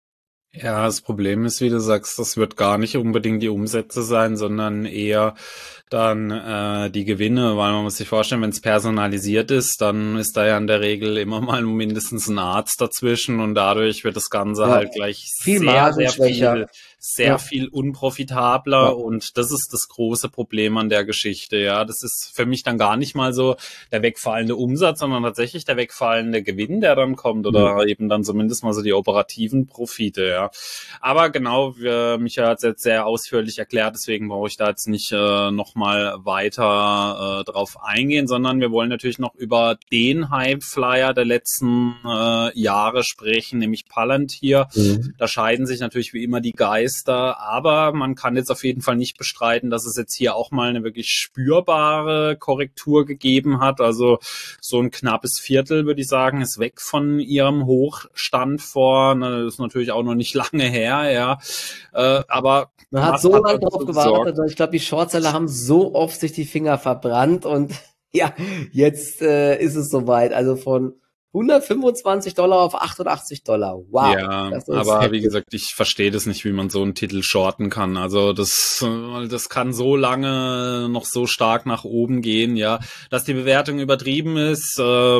[SPEAKER 1] Ja, das Problem ist, wie du sagst, das wird gar nicht unbedingt die Umsätze sein, sondern eher dann die Gewinne, weil man muss sich vorstellen, wenn es personalisiert ist, dann ist da ja in der Regel immer mal mindestens ein Arzt dazwischen und dadurch wird das Ganze halt gleich
[SPEAKER 2] viel margenschwächer.
[SPEAKER 1] Sehr viel unprofitabler und das ist das große Problem an der Geschichte, ja. Das ist für mich dann gar nicht mal so der wegfallende Umsatz, sondern tatsächlich der wegfallende Gewinn, der dann kommt oder eben dann zumindest mal so die operativen Profite, ja. Aber genau, Michael hat es jetzt sehr ausführlich erklärt, deswegen brauche ich da jetzt nicht nochmal weiter drauf eingehen, sondern wir wollen natürlich noch über den Hype-Flyer der letzten Jahre sprechen, nämlich Palantir. Da scheiden sich natürlich wie immer die Geister, aber man kann jetzt auf jeden Fall nicht bestreiten, dass es jetzt hier auch mal eine wirklich spürbare Korrektur gegeben hat. Also so ein knappes Viertel, würde ich sagen, ist weg von ihrem Hochstand vor. Das ist natürlich auch noch nicht lange her, ja. Aber
[SPEAKER 2] man hat so lange drauf gewartet. Ich glaube, die Shortseller haben so oft sich die Finger verbrannt und ja, jetzt ist es soweit. Also von $125 auf $88. Wow.
[SPEAKER 1] Ja, aber heftig. Wie gesagt, ich verstehe das nicht, wie man so einen Titel shorten kann. Also das kann so lange noch so stark nach oben gehen, ja. Dass die Bewertung übertrieben ist,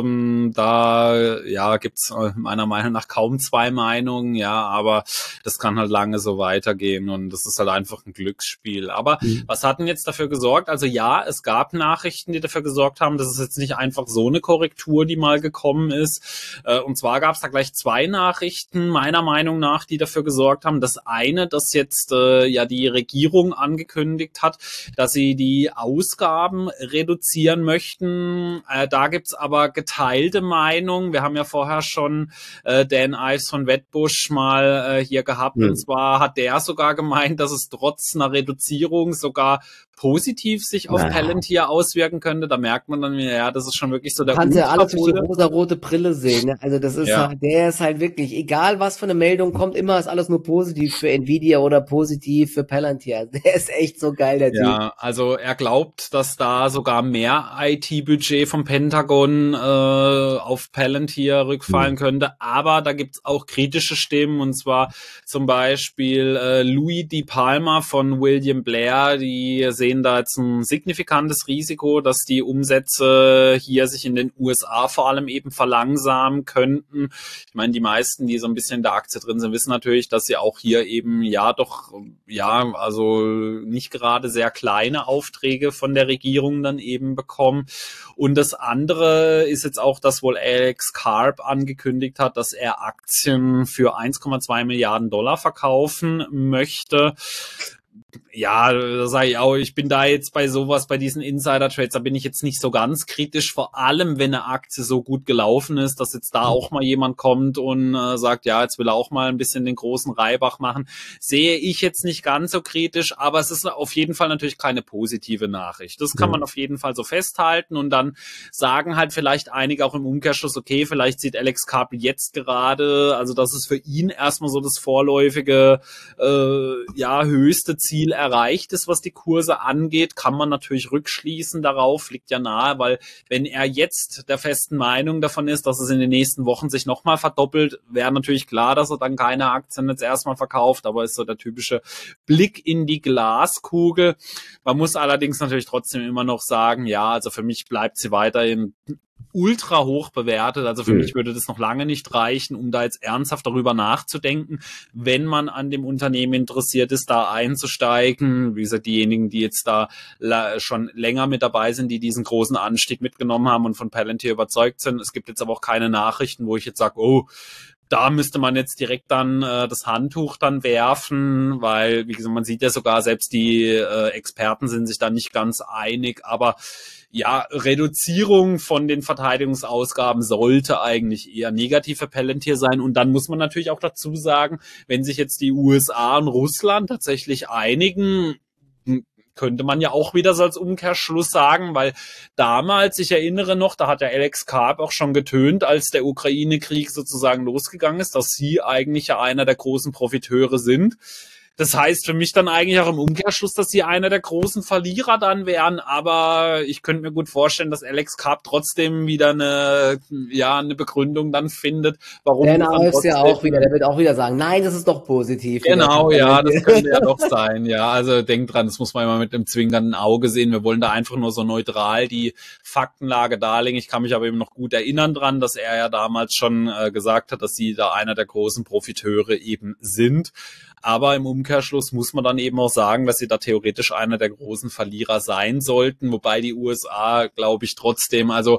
[SPEAKER 1] da ja gibt's meiner Meinung nach kaum zwei Meinungen, ja, aber das kann halt lange so weitergehen und das ist halt einfach ein Glücksspiel. Aber was hat denn jetzt dafür gesorgt? Also ja, es gab Nachrichten, die dafür gesorgt haben, dass es jetzt nicht einfach so eine Korrektur, die mal gekommen ist. Und zwar gab es da gleich zwei Nachrichten, meiner Meinung nach, die dafür gesorgt haben. Das eine, dass jetzt ja die Regierung angekündigt hat, dass sie die Ausgaben reduzieren möchten. Da gibt's aber geteilte Meinungen. Wir haben ja vorher schon Dan Ives von Wedbush mal hier gehabt. Und zwar hat der sogar gemeint, dass es trotz einer Reduzierung sogar positiv sich auf Palantir auswirken könnte. Da merkt man dann, ja, das ist schon wirklich so der
[SPEAKER 2] kannst ja alles durch die rosa-rote Brille sehen. Ne? Also das ist halt, der ist halt wirklich, egal was für eine Meldung kommt, immer ist alles nur positiv für Nvidia oder positiv für Palantir. Der ist echt so geil, der Typ.
[SPEAKER 1] Ja, also er glaubt, dass da sogar mehr IT-Budget vom Pentagon auf Palantir rückfallen könnte. Aber da gibt's auch kritische Stimmen, und zwar zum Beispiel Louis Di Palma von William Blair, die sehen da jetzt ein signifikantes Risiko, dass die Umsätze hier sich in den USA vor allem eben verlangsamen könnten. Ich meine, die meisten, die so ein bisschen in der Aktie drin sind, wissen natürlich, dass sie auch hier eben also nicht gerade sehr kleine Aufträge von der Regierung dann eben bekommen. Und das andere ist jetzt auch, dass wohl Alex Karp angekündigt hat, dass er Aktien für 1,2 Milliarden Dollar verkaufen möchte. Ja, da sage ich auch, ich bin da jetzt bei sowas, bei diesen Insider-Trades, da bin ich jetzt nicht so ganz kritisch, vor allem wenn eine Aktie so gut gelaufen ist, dass jetzt da auch mal jemand kommt und sagt, ja, jetzt will er auch mal ein bisschen den großen Reibach machen, sehe ich jetzt nicht ganz so kritisch, aber es ist auf jeden Fall natürlich keine positive Nachricht. Das kann man auf jeden Fall so festhalten und dann sagen halt vielleicht einige auch im Umkehrschluss, okay, vielleicht sieht Alex Karp jetzt gerade, also das ist für ihn erstmal so das vorläufige, höchste Ziel Ziel erreicht ist, was die Kurse angeht, kann man natürlich rückschließen darauf, liegt ja nahe, weil wenn er jetzt der festen Meinung davon ist, dass es in den nächsten Wochen sich nochmal verdoppelt, wäre natürlich klar, dass er dann keine Aktien jetzt erstmal verkauft, aber ist so der typische Blick in die Glaskugel. Man muss allerdings natürlich trotzdem immer noch sagen, ja, also für mich bleibt sie weiterhin ultra hoch bewertet. Also für mich würde das noch lange nicht reichen, um da jetzt ernsthaft darüber nachzudenken, wenn man an dem Unternehmen interessiert ist, da einzusteigen. Wie gesagt, diejenigen, die jetzt da schon länger mit dabei sind, die diesen großen Anstieg mitgenommen haben und von Palantir überzeugt sind. Es gibt jetzt aber auch keine Nachrichten, wo ich jetzt sage, oh, da müsste man jetzt direkt dann das Handtuch dann werfen, weil, wie gesagt, man sieht ja sogar, selbst die Experten sind sich da nicht ganz einig, aber ja, Reduzierung von den Verteidigungsausgaben sollte eigentlich eher negativ für Palantir sein. Und dann muss man natürlich auch dazu sagen, wenn sich jetzt die USA und Russland tatsächlich einigen, könnte man ja auch wieder so als Umkehrschluss sagen, weil damals, ich erinnere noch, da hat der Alex Karp auch schon getönt, als der Ukraine-Krieg sozusagen losgegangen ist, dass sie eigentlich ja einer der großen Profiteure sind. Das heißt für mich dann eigentlich auch im Umkehrschluss, dass sie einer der großen Verlierer dann wären, aber ich könnte mir gut vorstellen, dass Alex Karp trotzdem wieder eine Begründung dann findet, warum.
[SPEAKER 2] Der ist ja auch wieder, der wird auch wieder sagen, nein, das ist doch positiv.
[SPEAKER 1] Genau, ja, das könnte ja doch sein, ja, also denkt dran, das muss man immer mit einem zwingenden Auge sehen, wir wollen da einfach nur so neutral die Faktenlage darlegen. Ich kann mich aber eben noch gut erinnern dran, dass er ja damals schon gesagt hat, dass sie da einer der großen Profiteure eben sind. Aber im Umkehrschluss muss man dann eben auch sagen, dass sie da theoretisch einer der großen Verlierer sein sollten, wobei die USA, glaube ich, trotzdem, also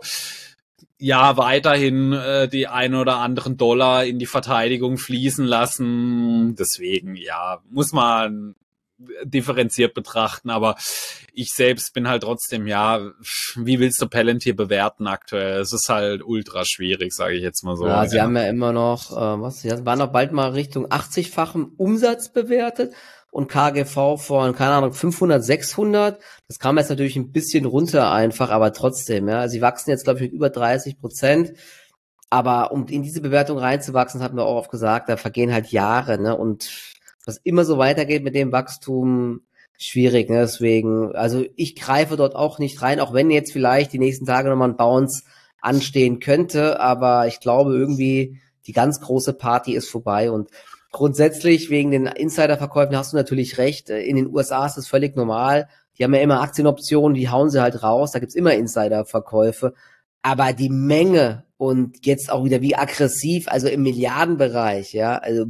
[SPEAKER 1] ja, weiterhin die ein oder anderen Dollar in die Verteidigung fließen lassen. Deswegen, ja, muss man differenziert betrachten, aber ich selbst bin halt trotzdem, ja, wie willst du Palantir bewerten aktuell? Es ist halt ultra schwierig, sage ich jetzt mal so.
[SPEAKER 2] Ja, sie haben ja immer noch, sie waren noch bald mal Richtung 80-fachen Umsatz bewertet und KGV von, keine Ahnung, 500, 600. Das kam jetzt natürlich ein bisschen runter einfach, aber trotzdem, ja, sie wachsen jetzt, glaube ich, mit über 30%. Aber um in diese Bewertung reinzuwachsen, das hatten wir auch oft gesagt, da vergehen halt Jahre, ne, und was immer so weitergeht mit dem Wachstum, schwierig, ne? Deswegen, also ich greife dort auch nicht rein, auch wenn jetzt vielleicht die nächsten Tage nochmal ein Bounce anstehen könnte, aber ich glaube irgendwie, die ganz große Party ist vorbei und grundsätzlich wegen den Insiderverkäufen hast du natürlich recht, in den USA ist es völlig normal, die haben ja immer Aktienoptionen, die hauen sie halt raus, da gibt's immer Insiderverkäufe, aber die Menge und jetzt auch wieder wie aggressiv, also im Milliardenbereich, ja, also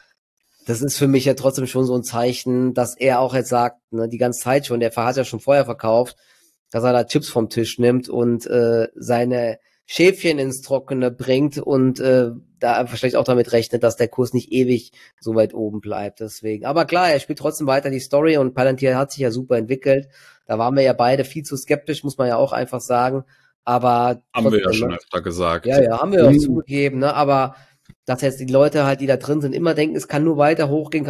[SPEAKER 2] das ist für mich ja trotzdem schon so ein Zeichen, dass er auch jetzt sagt, ne, die ganze Zeit schon, der hat ja schon vorher verkauft, dass er da Chips vom Tisch nimmt und seine Schäfchen ins Trockene bringt und da vielleicht auch damit rechnet, dass der Kurs nicht ewig so weit oben bleibt. Deswegen. Aber klar, er spielt trotzdem weiter die Story und Palantir hat sich ja super entwickelt. Da waren wir ja beide viel zu skeptisch, muss man ja auch einfach sagen. Aber
[SPEAKER 1] haben trotzdem, wir ja schon öfter gesagt.
[SPEAKER 2] Ja, haben wir auch zugegeben, ne? Aber dass jetzt die Leute halt, die da drin sind, immer denken, es kann nur weiter hochgehen,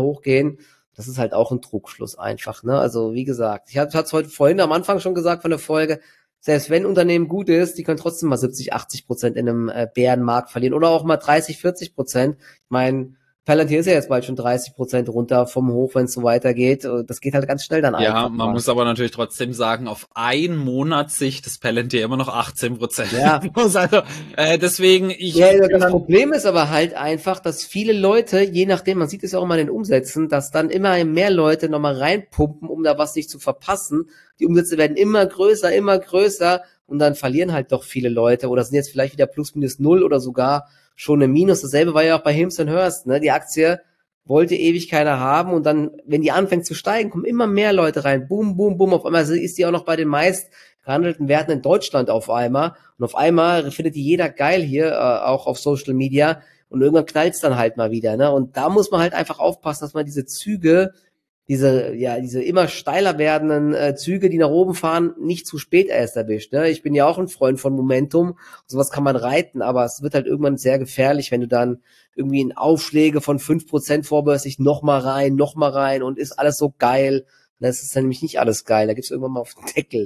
[SPEAKER 2] das ist halt auch ein Trugschluss einfach, ne? Also, wie gesagt, ich hatte es heute vorhin am Anfang schon gesagt von der Folge, selbst wenn ein Unternehmen gut ist, die können trotzdem mal 70-80% in einem Bärenmarkt verlieren oder auch mal 30-40%. Ich meine, Palantir ist ja jetzt bald schon 30% runter vom Hoch, wenn es so weitergeht. Das geht halt ganz schnell dann einfach.
[SPEAKER 1] Ja, man muss aber natürlich trotzdem sagen, auf einen Monat Sicht ist Palantir immer noch 18%.
[SPEAKER 2] Ja.
[SPEAKER 1] Also, deswegen,
[SPEAKER 2] das Problem ist aber halt einfach, dass viele Leute, je nachdem, man sieht es ja auch immer in den Umsätzen, dass dann immer mehr Leute nochmal reinpumpen, um da was nicht zu verpassen. Die Umsätze werden immer größer und dann verlieren halt doch viele Leute oder sind jetzt vielleicht wieder plus minus null oder sogar schon ein Minus. Dasselbe war ja auch bei Hims & Hers, ne? Die Aktie wollte ewig keiner haben und dann, wenn die anfängt zu steigen, kommen immer mehr Leute rein. Boom, boom, boom. Auf einmal ist die auch noch bei den meist gehandelten Werten in Deutschland auf einmal. Und auf einmal findet die jeder geil hier, auch auf Social Media. Und irgendwann knallt's dann halt mal wieder, ne? Und da muss man halt einfach aufpassen, dass man diese Züge, diese immer steiler werdenden Züge, die nach oben fahren, nicht zu spät erst erwischt. Ne? Ich bin ja auch ein Freund von Momentum. Sowas kann man reiten, aber es wird halt irgendwann sehr gefährlich, wenn du dann irgendwie in Aufschläge von 5% vorbörslich noch mal rein und ist alles so geil. Das ist dann nämlich nicht alles geil. Da gibt's irgendwann mal auf den Deckel.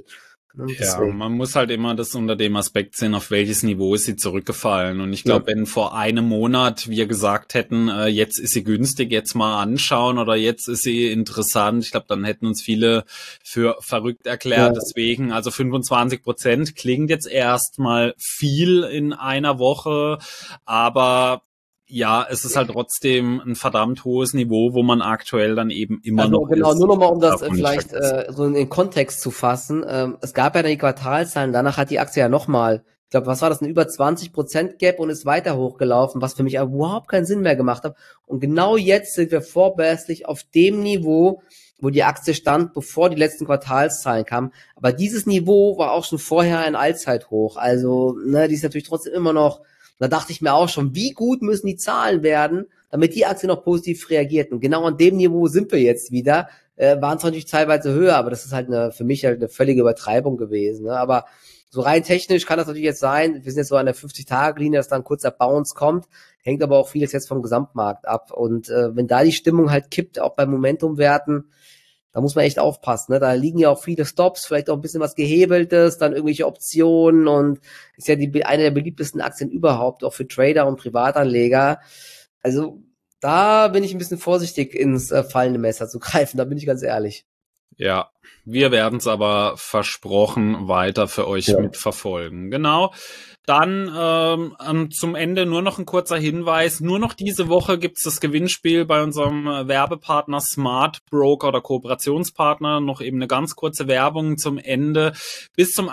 [SPEAKER 1] Ja,
[SPEAKER 2] Deswegen.
[SPEAKER 1] man muss halt immer das unter dem Aspekt sehen, auf welches Niveau ist sie zurückgefallen. Und ich glaube, wenn vor einem Monat wir gesagt hätten, jetzt ist sie günstig, jetzt mal anschauen oder jetzt ist sie interessant, ich glaube, dann hätten uns viele für verrückt erklärt.
[SPEAKER 2] Ja.
[SPEAKER 1] Deswegen, also 25% klingt jetzt erstmal viel in einer Woche, aber ja, es ist halt trotzdem ein verdammt hohes Niveau, wo man aktuell dann eben immer
[SPEAKER 2] Also
[SPEAKER 1] noch
[SPEAKER 2] genau,
[SPEAKER 1] ist.
[SPEAKER 2] nur nochmal, um das
[SPEAKER 1] Darf man nicht
[SPEAKER 2] vielleicht
[SPEAKER 1] vergessen.
[SPEAKER 2] so in den Kontext zu fassen. Es gab ja dann die Quartalszahlen, danach hat die Aktie ja nochmal, ich glaube, was war das, ein über 20% Gap und ist weiter hochgelaufen, was für mich aber überhaupt keinen Sinn mehr gemacht hat. Und genau jetzt sind wir vorbörslich auf dem Niveau, wo die Aktie stand, bevor die letzten Quartalszahlen kamen. Aber dieses Niveau war auch schon vorher ein Allzeithoch. Also, ne, die ist natürlich trotzdem immer noch, da dachte ich mir auch schon, wie gut müssen die Zahlen werden, damit die Aktie noch positiv reagiert. Und genau an dem Niveau sind wir jetzt wieder. Waren zwar natürlich teilweise höher, aber das ist halt für mich halt eine völlige Übertreibung gewesen. Ne? Aber so rein technisch kann das natürlich jetzt sein, wir sind jetzt so an der 50-Tage-Linie, dass da ein kurzer Bounce kommt, hängt aber auch vieles jetzt vom Gesamtmarkt ab. Und wenn da die Stimmung halt kippt, auch bei Momentumwerten, da muss man echt aufpassen. Ne? Da liegen ja auch viele Stops, vielleicht auch ein bisschen was Gehebeltes, dann irgendwelche Optionen und ist ja eine der beliebtesten Aktien überhaupt, auch für Trader und Privatanleger. Also da bin ich ein bisschen vorsichtig, ins fallende Messer zu greifen, da bin ich ganz ehrlich.
[SPEAKER 1] Ja, wir werden es aber versprochen weiter für euch
[SPEAKER 2] Ja.
[SPEAKER 1] mitverfolgen. Genau. Dann zum Ende nur noch ein kurzer Hinweis. Nur noch diese Woche gibt's das Gewinnspiel bei unserem Werbepartner Smart Broker oder Kooperationspartner. Noch eben eine ganz kurze Werbung zum Ende. Bis zum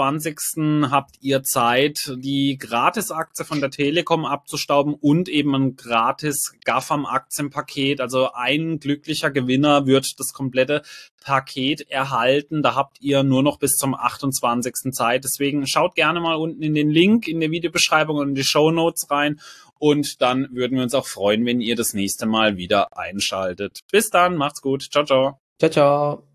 [SPEAKER 1] 28. habt ihr Zeit, die Gratisaktie von der Telekom abzustauben und eben ein gratis GAFAM-Aktienpaket. Also ein glücklicher Gewinner wird das komplette Paket erhalten. Da habt ihr nur noch bis zum 28. Zeit. Deswegen schaut gerne mal unten in den Link in der Videobeschreibung und in die Shownotes rein. Und dann würden wir uns auch freuen, wenn ihr das nächste Mal wieder einschaltet. Bis dann, macht's gut. Ciao, ciao.
[SPEAKER 2] Ciao, ciao.